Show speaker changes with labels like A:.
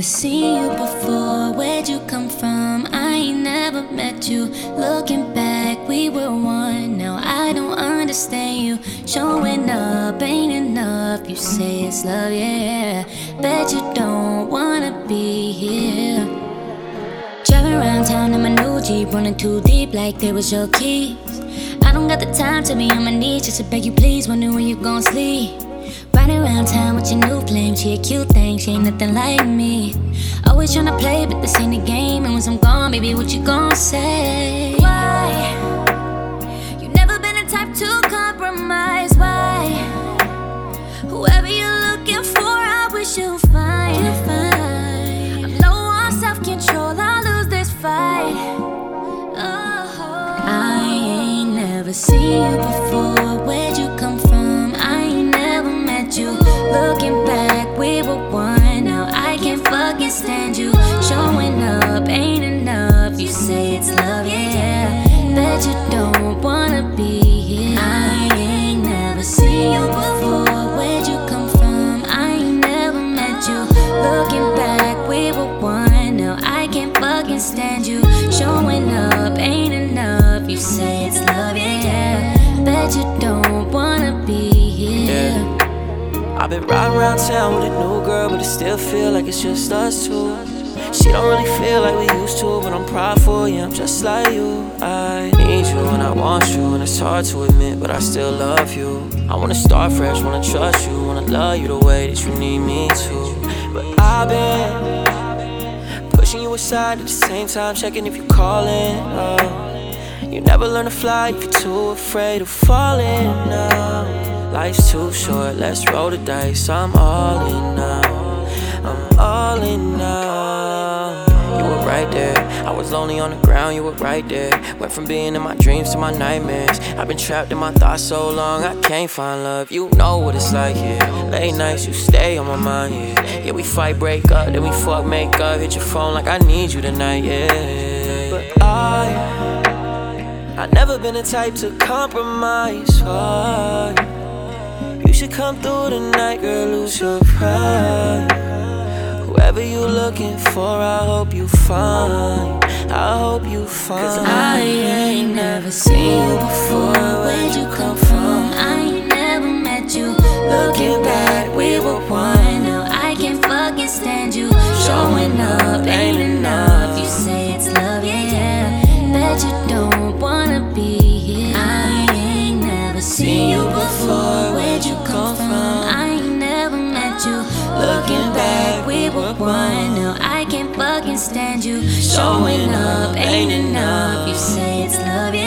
A: seen you before. Where'd you come from? I ain't never met you. Looking back, we were one. Now I don't understand you. Showing up ain't enough. You say it's love, yeah. Bet you don't wanna be here. Driving around town in my new Jeep, running too deep like they was your keys. I don't got the time to be on my knees just to beg you please. Wondering when you gon' sleep. Riding around town with your new flame. She a cute thing, she ain't nothing like me. Always tryna play, but this ain't a game. And once I'm gone, baby, what you gon' say? Why? You never been the type to compromise. Why? Whoever you're looking for, I wish you'd find. I'm low on self-control, I'll lose this fight. I ain't never seen you before. Where'd you come from? I ain't never met you. Looking back, we were one. Now I can't fucking stand you. Showing up ain't enough. You say it's love, yeah. Bet you don't wanna be here. I ain't never seen you before. Where'd you come from? I ain't never met you. Looking back, we were one. Now I can't fucking stand you. Showing up ain't enough. You say it's love, yeah. Bet you don't wanna be here.
B: Yeah. I've been riding around town with a new girl, but it still feel like it's just us two. She don't really feel like we used to, but I'm proud for you, I'm just like you. I need you and I want you, and it's hard to admit, but I still love you. I wanna start fresh, wanna trust you, wanna love you the way that you need me to. But I've been pushing you aside at the same time, checking if you're calling. You never learn to fly if you're too afraid of falling. Life's too short, let's roll the dice. I'm all in now, I'm all in now. You were right there, I was lonely on the ground, you were right there. Went from being in my dreams to my nightmares. I've been trapped in my thoughts so long, I can't find love. You know what it's like, yeah. Late nights, you stay on my mind, yeah. Yeah, we fight, break up, then we fuck, make up. Hit your phone like I need you tonight, yeah. But I never been the type to compromise. Why? You should come through tonight, girl, lose your pride. Whoever you looking for, I hope you find. I hope you find.
A: 'Cause I ain't never seen you before. Where'd you come from? I ain't never met you. Looking back, we were one. Now I can't fucking stand you. Showing up ain't enough. You say it's love, yeah. Bet you don't wanna be here. I ain't never seen you before. Where'd you come from? I ain't never met you. Looking back, we were one. Now I can't fucking stand you. Showing up ain't enough. You say it's love, yeah.